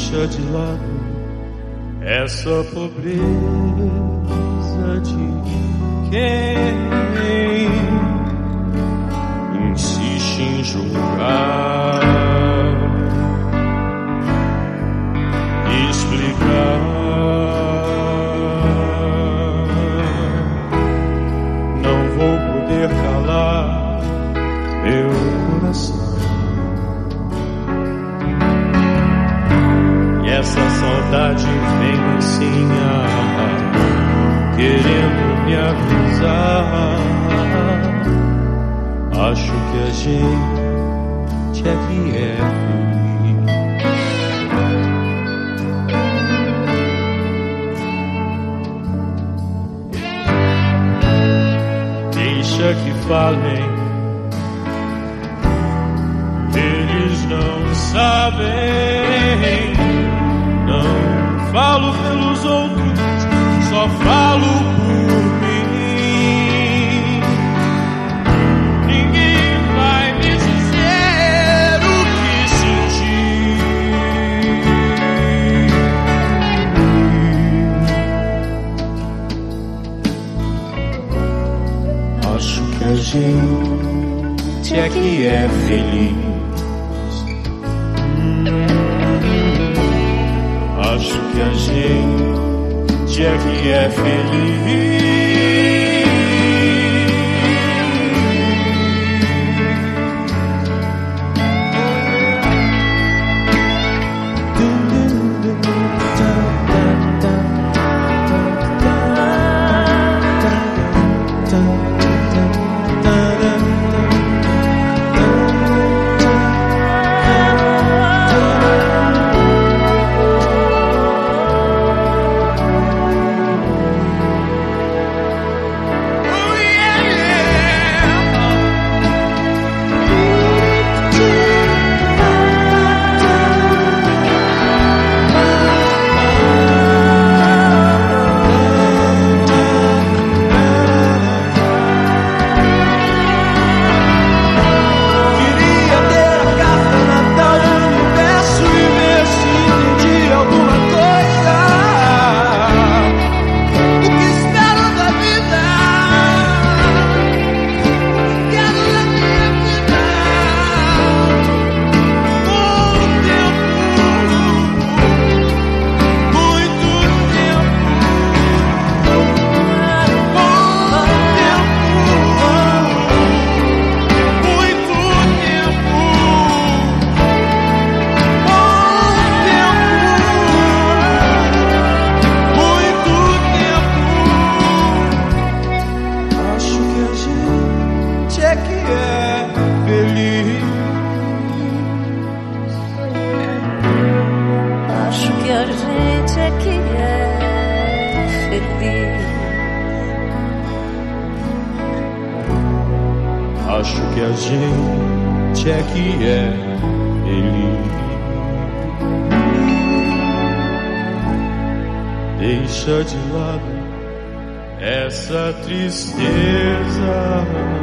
Deixa de lado essa pobreza de quem insiste em julgar, explicar. Não vou poder calar meu coração. Essa saudade vem assim, querendo me avisar. Acho que a gente é que é feliz. Deixa que falem, eles não sabem. Não falo pelos outros, só falo por mim. Ninguém vai me dizer o que sentir. Acho que a gente é que é feliz. Acho que a gente é que é feliz. Acho que a gente é que é feliz. Acho que a gente é que é feliz. Deixa de lado essa tristeza.